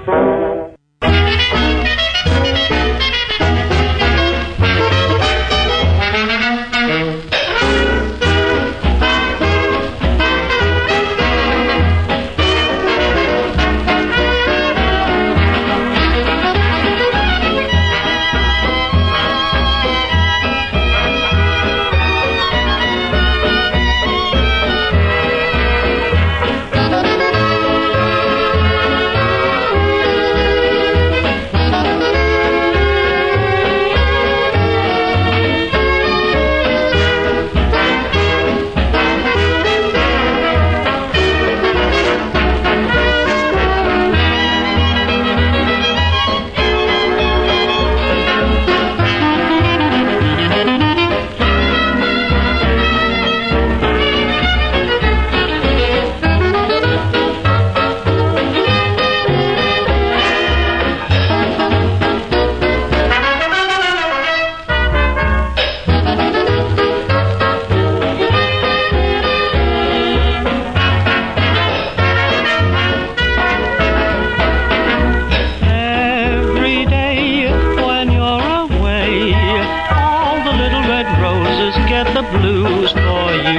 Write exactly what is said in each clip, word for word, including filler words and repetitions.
The blues for you.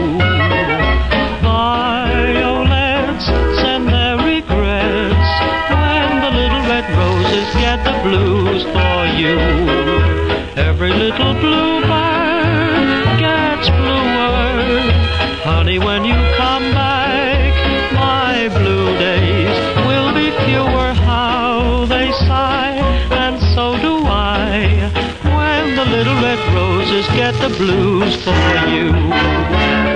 Violets send their regrets when the little red roses get the blues for you. Every little bluebird gets bluer. Honey, when you come back, my blue days will be fewer. How they sigh, and so do I, when the little red roses get the blues for you.